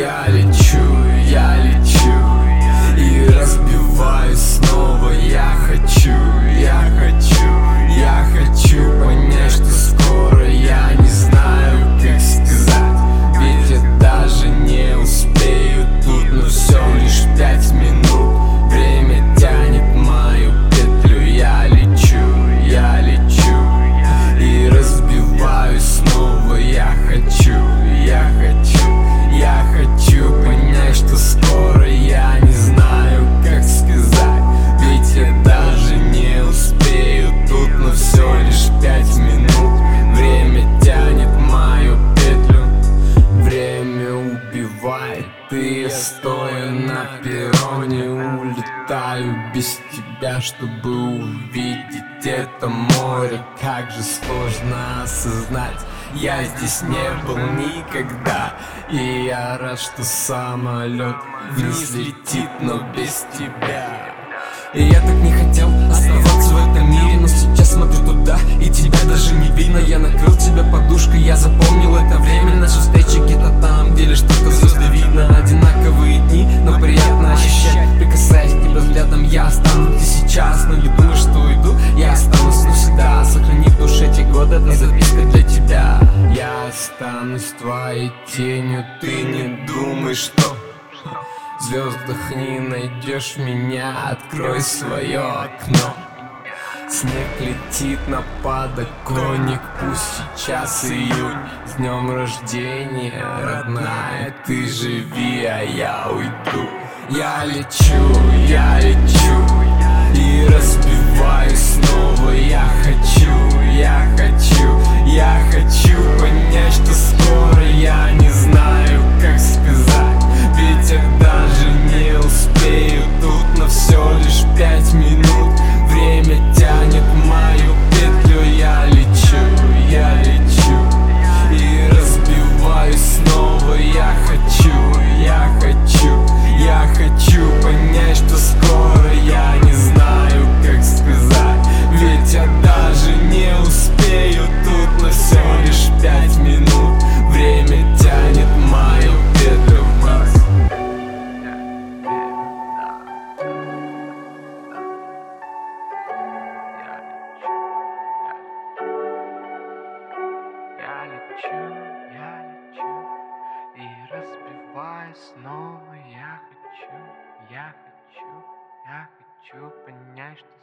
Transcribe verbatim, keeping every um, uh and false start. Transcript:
Я лечу, я лечу и разбиваюсь снова. Я хочу, я хочу, я хочу понять, что скоро. Я не знаю, как сказать, ведь я даже не успею тут. Но все лишь пять минут, время тянет мою петлю. Я лечу, я лечу и разбиваюсь снова. Я хочу, я хочу, я хочу понять, что скоро. Я не знаю, как сказать, ведь я даже не успею тут. Но все лишь пять минут, время тянет мою петлю. Время убивает, и я стоя на перроне улетаю без тебя, чтобы увидеть это море. Как же сложно осознать, я здесь не был никогда. И я рад, что самолет вниз летит, но без тебя. И я так не хотел оставаться в этом мире, но сейчас смотрю туда, и тебя даже не видно. Я накрыл тебя подушкой, я запомнил это время. Наши встречи где-то там, где лишь только звезды видно. Одинаковые дни, но приятно ощущать. Прикасаясь к тебе взглядом, я останусь здесь сейчас. Но не думай, что уйду, я останусь навсегда. Сохрани в душе те годы, это записка для тебя. Я останусь твоей тенью, ты не думай, что в звездах не найдешь меня. Открой свое окно. Снег летит на подоконник, пусть сейчас июнь. С днем рождения, родная, ты живи, а я уйду. Я лечу, я лечу и разбиваюсь снова. Я хочу, я хочу, я хочу понять, что скоро. Я не знаю, как сказать, ведь я даже не успею тут. Но все лишь пять минут, время тянет мою петлю. Я лечу, я лечу и разбиваюсь снова. Я хочу, я хочу, я хочу понять, что скоро. Я не знаю, как сказать, ведь я даже не успею тут. Но все лишь пять минут, время тянет мою петлю вниз. Я лечу, я лечу и разбиваюсь снова. Я хочу, я хочу, я хочу понять, что